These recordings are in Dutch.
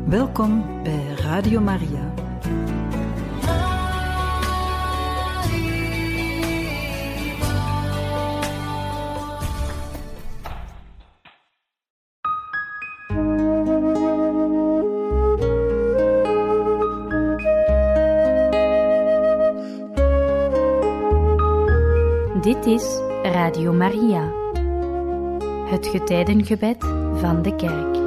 Welkom bij Radio Maria. Dit is Radio Maria, het getijdengebed van de Kerk.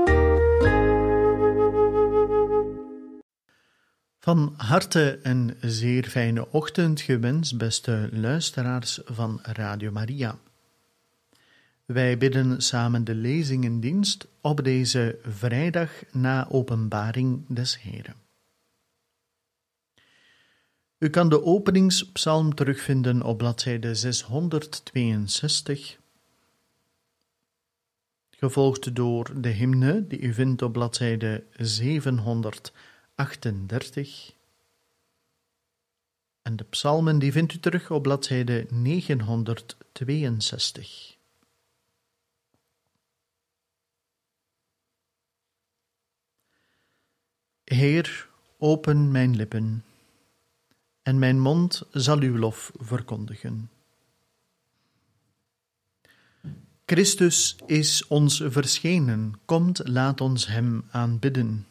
Van harte een zeer fijne ochtend gewenst, beste luisteraars van Radio Maria. Wij bidden samen de lezingendienst op deze vrijdag na openbaring des Heren. U kan de openingspsalm terugvinden op bladzijde 662, gevolgd door de hymne die u vindt op bladzijde 738. En de psalmen die vindt u terug op bladzijde 962. Heer, open mijn lippen, en mijn mond zal uw lof verkondigen. Christus is ons verschenen, komt, laat ons hem aanbidden.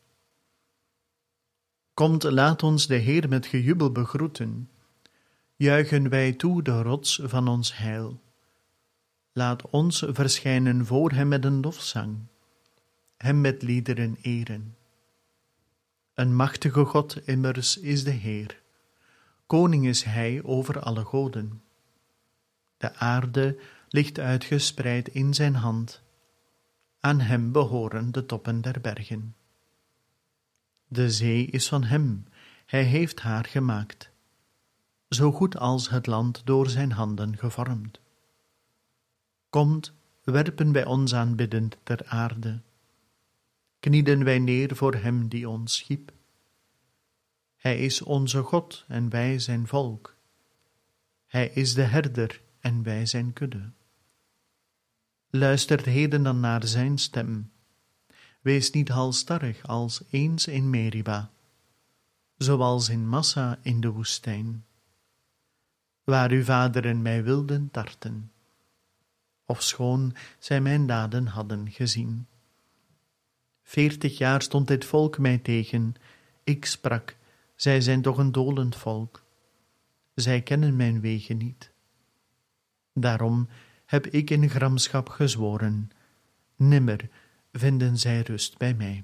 Komt, laat ons de Heer met gejubel begroeten. Juichen wij toe de rots van ons heil. Laat ons verschijnen voor hem met een lofzang, hem met liederen eren. Een machtige God immers is de Heer. Koning is hij over alle goden. De aarde ligt uitgespreid in zijn hand. Aan hem behoren de toppen der bergen. De zee is van hem, hij heeft haar gemaakt, zo goed als het land door zijn handen gevormd. Komt, werpen wij ons aanbiddend ter aarde. Knieden wij neer voor hem die ons schiep. Hij is onze God en wij zijn volk. Hij is de herder en wij zijn kudde. Luistert heden dan naar zijn stem. Wees niet halsstarrig als eens in Meriba, zoals in Massa in de woestijn, waar uw vaderen mij wilden tarten, ofschoon zij mijn daden hadden gezien. 40 jaar stond dit volk mij tegen, ik sprak, zij zijn toch een dolend volk. Zij kennen mijn wegen niet. Daarom heb ik in gramschap gezworen, nimmer vinden zij rust bij mij.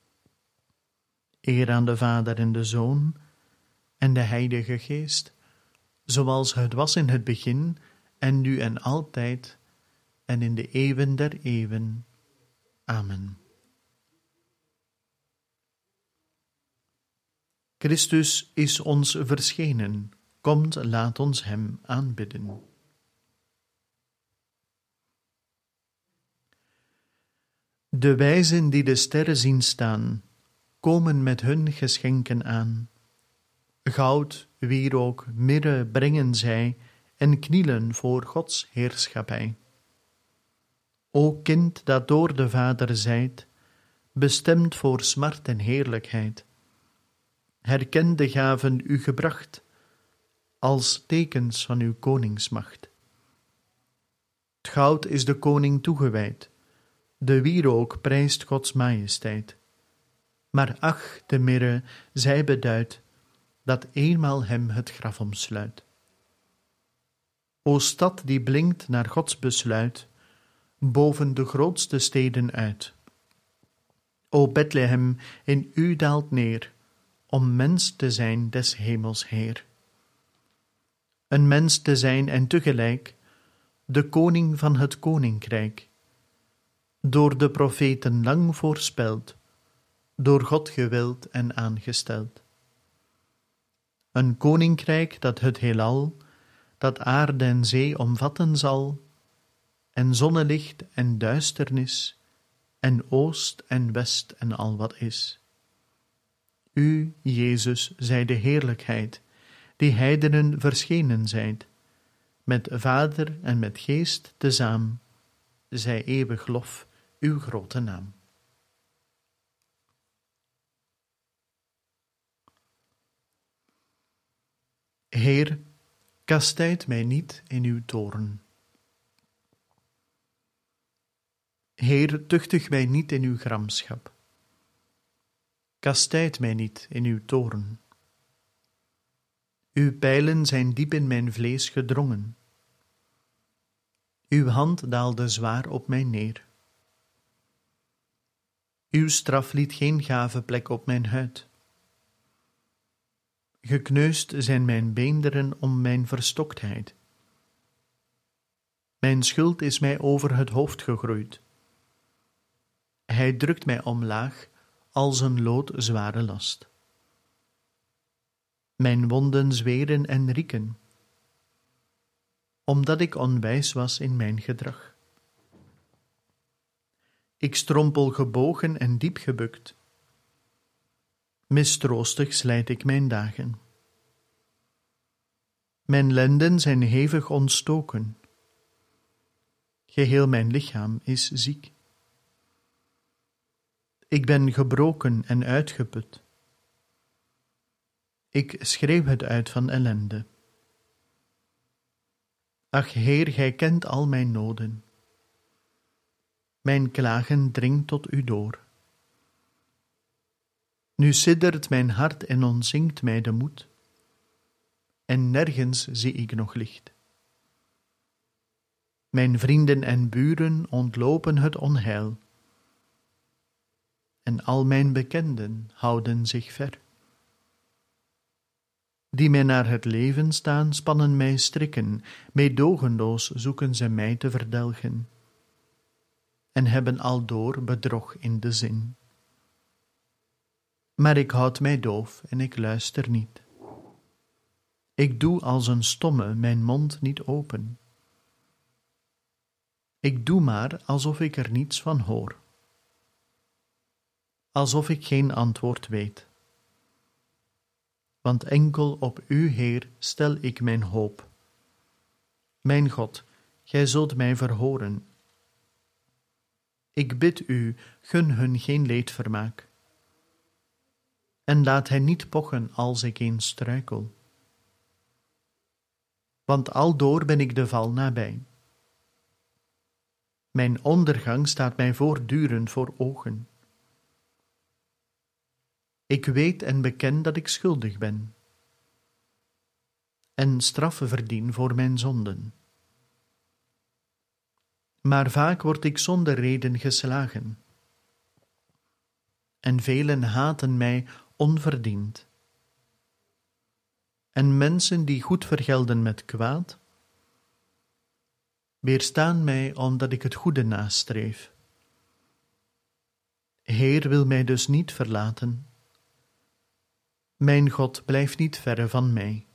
Eer aan de Vader en de Zoon en de Heilige Geest, zoals het was in het begin en nu en altijd en in de eeuwen der eeuwen. Amen. Christus is ons verschenen, komt, laat ons hem aanbidden. De wijzen die de sterren zien staan, komen met hun geschenken aan. Goud, wierook, mirre brengen zij en knielen voor Gods heerschappij. O kind dat door de Vader zijt, bestemd voor smart en heerlijkheid, herken de gaven u gebracht, als tekens van uw koningsmacht. Het goud is de koning toegewijd, de wierook prijst Gods majesteit. Maar ach, de mirre, zij beduidt, dat eenmaal hem het graf omsluit. O stad die blinkt naar Gods besluit, boven de grootste steden uit. O Bethlehem, in u daalt neer, om mens te zijn des hemels Heer. Een mens te zijn en tegelijk de koning van het koninkrijk, door de profeten lang voorspeld, door God gewild en aangesteld. Een koninkrijk dat het heelal, dat aarde en zee omvatten zal, en zonnelicht en duisternis, en oost en west en al wat is. U, Jezus, zij de heerlijkheid, die heidenen verschenen zijt, met Vader en met Geest tezaam, zij eeuwig lof uw grote naam. Heer, kastijd mij niet in uw toorn. Heer, tuchtig mij niet in uw gramschap. Kastijd mij niet in uw toorn. Uw pijlen zijn diep in mijn vlees gedrongen. Uw hand daalde zwaar op mij neer. Uw straf liet geen gave plek op mijn huid. Gekneusd zijn mijn beenderen om mijn verstoktheid. Mijn schuld is mij over het hoofd gegroeid. Hij drukt mij omlaag als een loodzware last. Mijn wonden zweren en rieken, omdat ik onwijs was in mijn gedrag. Ik strompel gebogen en diep gebukt. Mistroostig slijt ik mijn dagen. Mijn lenden zijn hevig ontstoken. Geheel mijn lichaam is ziek. Ik ben gebroken en uitgeput. Ik schreeuw het uit van ellende. Ach, Heer, gij kent al mijn noden. Mijn klagen dringt tot u door. Nu siddert mijn hart en ontzinkt mij de moed, en nergens zie ik nog licht. Mijn vrienden en buren ontlopen het onheil, en al mijn bekenden houden zich ver. Die mij naar het leven staan, spannen mij strikken, meedogenloos zoeken ze mij te verdelgen, en hebben aldoor bedrog in de zin. Maar ik houd mij doof en ik luister niet. Ik doe als een stomme mijn mond niet open. Ik doe maar alsof ik er niets van hoor. Alsof ik geen antwoord weet. Want enkel op u, Heer, stel ik mijn hoop. Mijn God, gij zult mij verhoren. Ik bid u, gun hun geen leedvermaak. En laat hen niet pochen als ik eens struikel. Want aldoor ben ik de val nabij. Mijn ondergang staat mij voortdurend voor ogen. Ik weet en beken dat ik schuldig ben, en straffe verdien voor mijn zonden. Maar vaak word ik zonder reden geslagen, en velen haten mij onverdiend. En mensen die goed vergelden met kwaad, weerstaan mij omdat ik het goede nastreef. Heer wil mij dus niet verlaten. Mijn God blijft niet verre van mij.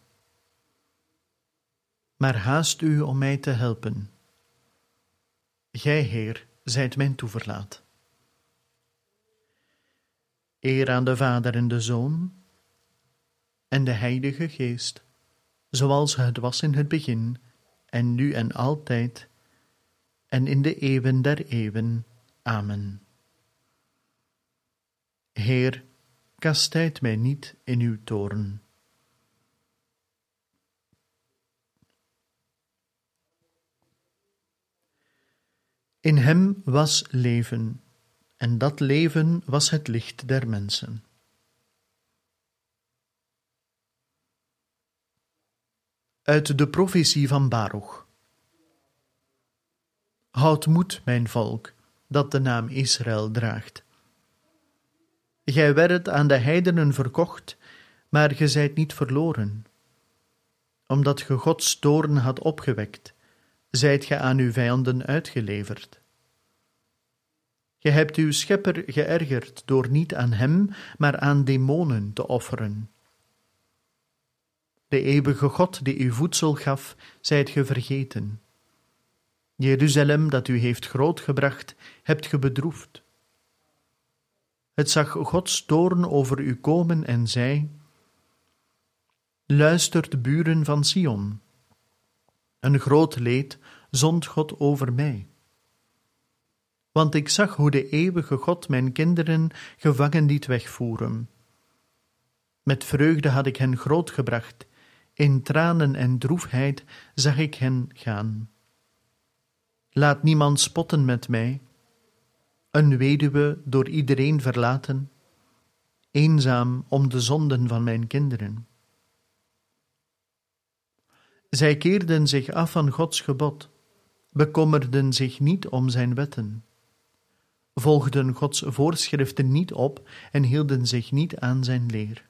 Maar haast u om mij te helpen. Gij, Heer, zijt mijn toeverlaat. Eer aan de Vader en de Zoon en de Heilige Geest, zoals het was in het begin, en nu en altijd, en in de eeuwen der eeuwen. Amen. Heer, kastijd mij niet in uw toorn. In hem was leven, en dat leven was het licht der mensen. Uit de profetie van Baruch. Houd moed, mijn volk, dat de naam Israël draagt. Gij werdt aan de heidenen verkocht, maar ge zijt niet verloren. Omdat ge Gods toorn had opgewekt, zijt ge aan uw vijanden uitgeleverd. Ge hebt uw schepper geërgerd door niet aan hem, maar aan demonen te offeren. De eeuwige God die u voedsel gaf, zijt ge vergeten. Jeruzalem, dat u heeft grootgebracht, hebt ge bedroefd. Het zag Gods toorn over u komen en zei: luistert, buren van Sion. Een groot leed zond God over mij. Want ik zag hoe de eeuwige God mijn kinderen gevangen liet wegvoeren. Met vreugde had ik hen grootgebracht, In tranen en droefheid zag ik hen gaan. Laat niemand spotten met mij, een weduwe door iedereen verlaten, eenzaam om de zonden van mijn kinderen. Zij keerden zich af van Gods gebod, bekommerden zich niet om zijn wetten, volgden Gods voorschriften niet op en hielden zich niet aan zijn leer.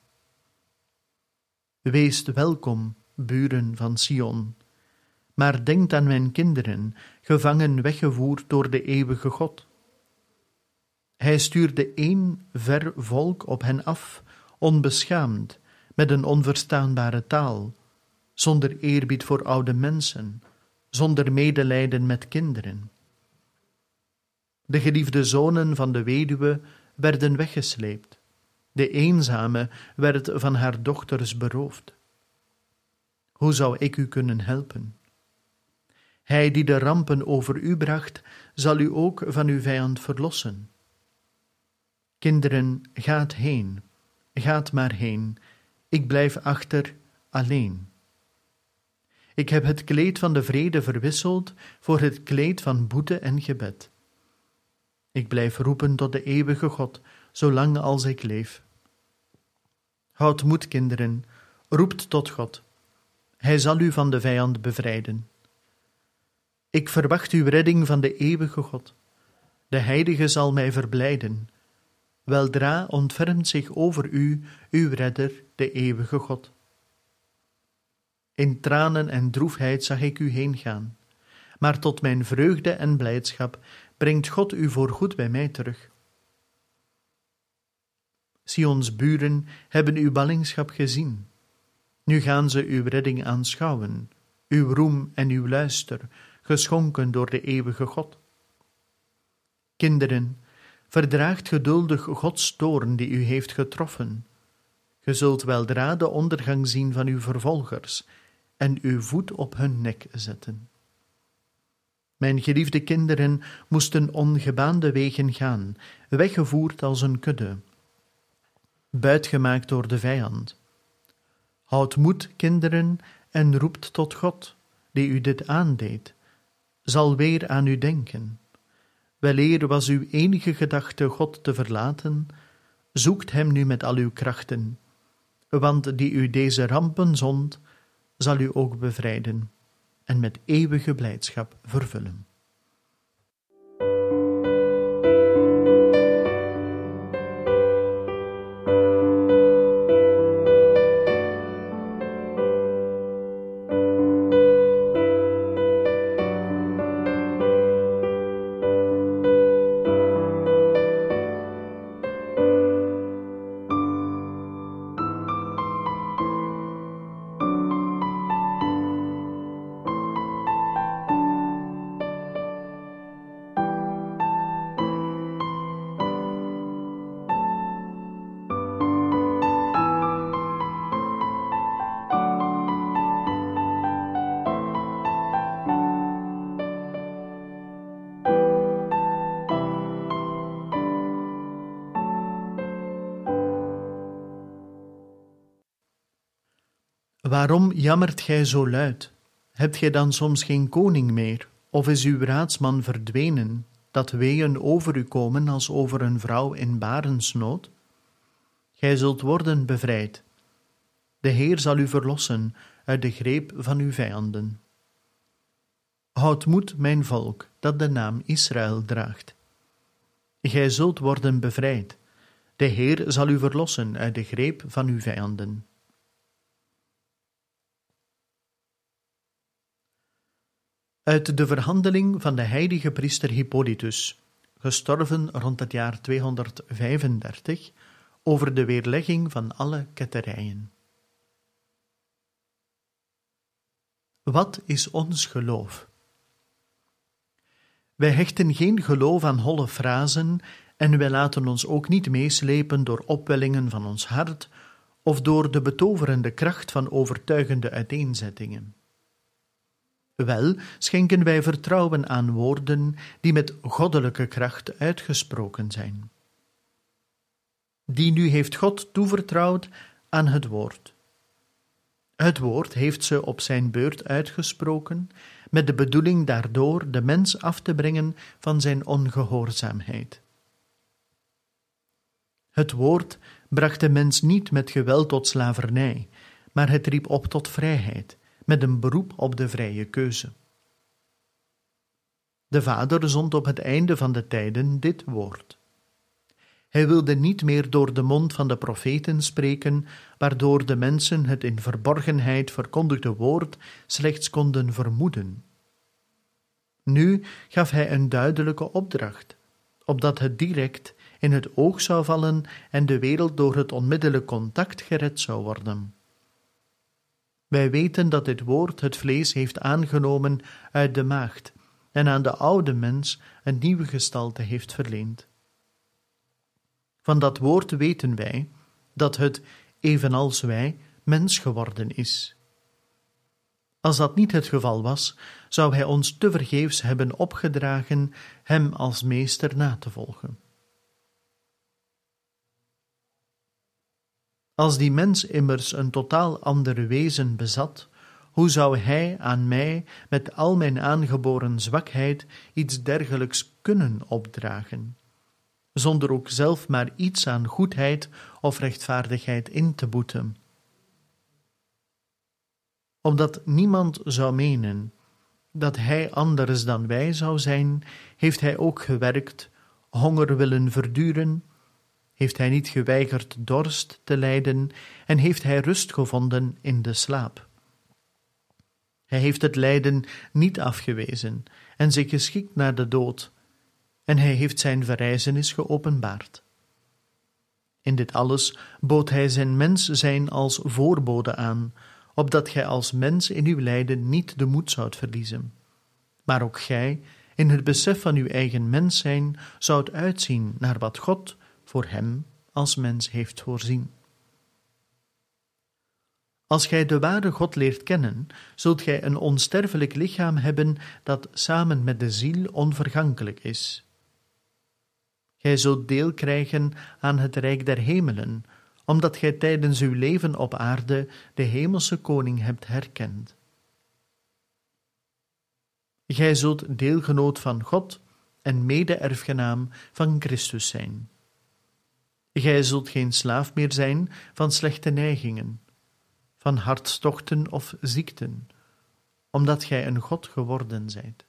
Weest welkom, buren van Sion, maar denkt aan mijn kinderen, gevangen weggevoerd door de eeuwige God. Hij stuurde één ver volk op hen af, onbeschaamd, met een onverstaanbare taal, zonder eerbied voor oude mensen, zonder medelijden met kinderen. De geliefde zonen van de weduwe werden weggesleept. De eenzame werd van haar dochters beroofd. Hoe zou ik u kunnen helpen? Hij die de rampen over u bracht, zal u ook van uw vijand verlossen. Kinderen, gaat heen, gaat maar heen, ik blijf achter alleen. Ik heb het kleed van de vrede verwisseld voor het kleed van boete en gebed. Ik blijf roepen tot de eeuwige God, zolang als ik leef. Houd moed, kinderen, roept tot God. Hij zal u van de vijand bevrijden. Ik verwacht uw redding van de eeuwige God. De Heilige zal mij verblijden. Weldra ontfermt zich over u, uw redder, de eeuwige God. In tranen en droefheid zag ik u heen gaan, maar tot mijn vreugde en blijdschap brengt God u voorgoed bij mij terug. Sions buren hebben uw ballingschap gezien. Nu gaan ze uw redding aanschouwen, uw roem en uw luister, geschonken door de eeuwige God. Kinderen, verdraagt geduldig Gods toorn die u heeft getroffen. Ge zult weldra de ondergang zien van uw vervolgers en uw voet op hun nek zetten. Mijn geliefde kinderen moesten ongebaande wegen gaan, weggevoerd als een kudde, buitgemaakt door de vijand. Houd moed, kinderen, en roept tot God, die u dit aandeed, zal weer aan u denken. Weleer was uw enige gedachte God te verlaten, zoekt hem nu met al uw krachten, want die u deze rampen zond, zal u ook bevrijden en met eeuwige blijdschap vervullen. Waarom jammert gij zo luid? Hebt gij dan soms geen koning meer? Of is uw raadsman verdwenen, dat weeën over u komen als over een vrouw in barensnood? Gij zult worden bevrijd. De Heer zal u verlossen uit de greep van uw vijanden. Houd moed, mijn volk, dat de naam Israël draagt. Gij zult worden bevrijd. De Heer zal u verlossen uit de greep van uw vijanden. Uit de verhandeling van de heilige priester Hippolytus, gestorven rond het jaar 235, over de weerlegging van alle ketterijen. Wat is ons geloof? Wij hechten geen geloof aan holle frasen en wij laten ons ook niet meeslepen door opwellingen van ons hart of door de betoverende kracht van overtuigende uiteenzettingen. Wel schenken wij vertrouwen aan woorden die met goddelijke kracht uitgesproken zijn. Die nu heeft God toevertrouwd aan het woord. Het woord heeft ze op zijn beurt uitgesproken, met de bedoeling daardoor de mens af te brengen van zijn ongehoorzaamheid. Het woord bracht de mens niet met geweld tot slavernij, maar het riep op tot vrijheid, met een beroep op de vrije keuze. De Vader zond op het einde van de tijden dit woord. Hij wilde niet meer door de mond van de profeten spreken, waardoor de mensen het in verborgenheid verkondigde woord slechts konden vermoeden. Nu gaf hij een duidelijke opdracht, opdat het direct in het oog zou vallen en de wereld door het onmiddellijk contact gered zou worden. Wij weten dat dit woord het vlees heeft aangenomen uit de maagd en aan de oude mens een nieuwe gestalte heeft verleend. Van dat woord weten wij dat het, evenals wij, mens geworden is. Als dat niet het geval was, zou hij ons tevergeefs hebben opgedragen hem als meester na te volgen. Als die mens immers een totaal ander wezen bezat, hoe zou hij aan mij met al mijn aangeboren zwakheid iets dergelijks kunnen opdragen, zonder ook zelf maar iets aan goedheid of rechtvaardigheid in te boeten? Opdat niemand zou menen dat hij anders dan wij zou zijn, heeft hij ook gewerkt, honger willen verduren, heeft hij niet geweigerd dorst te lijden en heeft hij rust gevonden in de slaap. Hij heeft het lijden niet afgewezen en zich geschikt naar de dood, en hij heeft zijn verrijzenis geopenbaard. In dit alles bood hij zijn mens zijn als voorbode aan, opdat gij als mens in uw lijden niet de moed zoudt verliezen, maar ook gij, in het besef van uw eigen mens zijn, zoudt uitzien naar wat God voor hem als mens heeft voorzien. Als gij de ware God leert kennen, zult gij een onsterfelijk lichaam hebben dat samen met de ziel onvergankelijk is. Gij zult deel krijgen aan het rijk der hemelen, omdat gij tijdens uw leven op aarde de hemelse koning hebt herkend. Gij zult deelgenoot van God en mede-erfgenaam van Christus zijn. Gij zult geen slaaf meer zijn van slechte neigingen, van hartstochten of ziekten, omdat gij een God geworden zijt.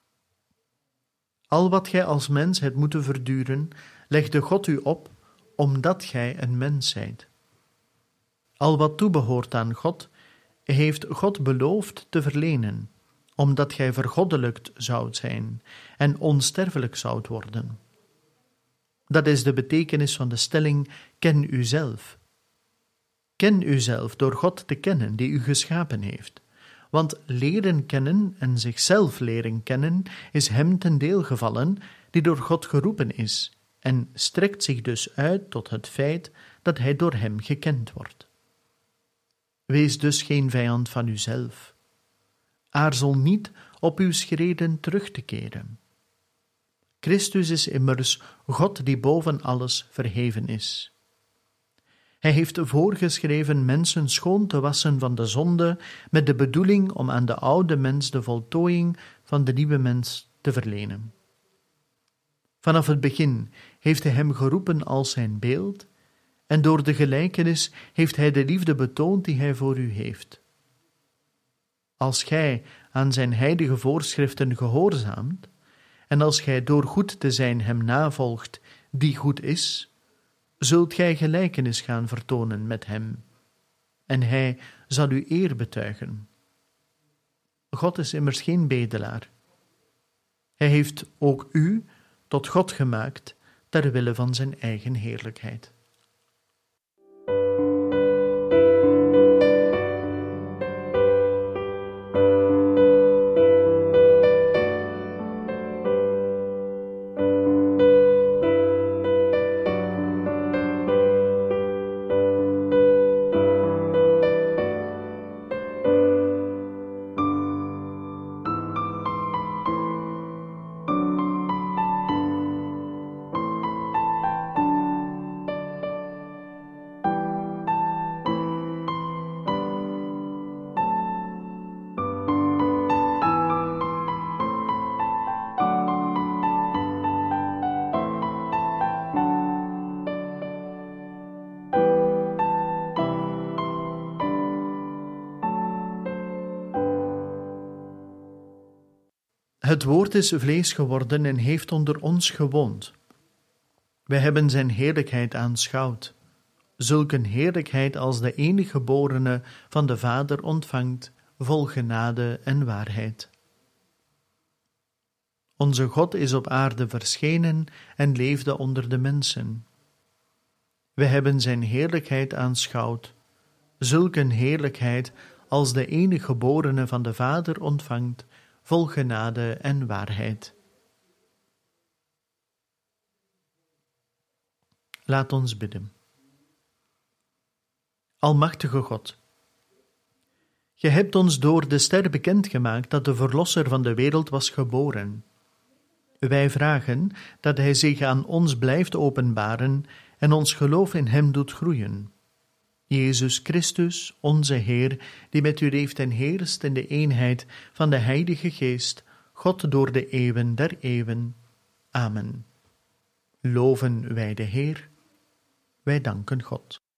Al wat gij als mens hebt moeten verduren, legde God u op, omdat gij een mens zijt. Al wat toebehoort aan God, heeft God beloofd te verlenen, omdat gij vergoddelijkt zoudt zijn en onsterfelijk zoudt worden. Dat is de betekenis van de stelling: ken uzelf. Ken uzelf door God te kennen die u geschapen heeft. Want leren kennen en zichzelf leren kennen is hem ten deel gevallen die door God geroepen is en strekt zich dus uit tot het feit dat hij door hem gekend wordt. Wees dus geen vijand van uzelf. Aarzel niet op uw schreden terug te keren. Christus is immers God die boven alles verheven is. Hij heeft voorgeschreven mensen schoon te wassen van de zonde, met de bedoeling om aan de oude mens de voltooiing van de nieuwe mens te verlenen. Vanaf het begin heeft hij hem geroepen als zijn beeld, en door de gelijkenis heeft hij de liefde betoond die hij voor u heeft. Als gij aan zijn heilige voorschriften gehoorzaamt, en als gij door goed te zijn hem navolgt, die goed is, zult gij gelijkenis gaan vertonen met hem, en hij zal u eer betuigen. God is immers geen bedelaar. Hij heeft ook u tot God gemaakt, ter wille van zijn eigen heerlijkheid. Het woord is vlees geworden en heeft onder ons gewoond. Wij hebben zijn heerlijkheid aanschouwd. Zulk een heerlijkheid als de enige geborene van de Vader ontvangt, vol genade en waarheid. Onze God is op aarde verschenen en leefde onder de mensen. We hebben zijn heerlijkheid aanschouwd, zulk een heerlijkheid als de enige geborene van de Vader ontvangt, vol genade en waarheid. Laat ons bidden. Almachtige God, Ge hebt ons door de ster bekendgemaakt dat de Verlosser van de wereld was geboren. Wij vragen dat Hij zich aan ons blijft openbaren en ons geloof in Hem doet groeien. Jezus Christus, onze Heer, die met U leeft en heerst in de eenheid van de Heilige Geest, God door de eeuwen der eeuwen. Amen. Loven wij de Heer. Wij danken God.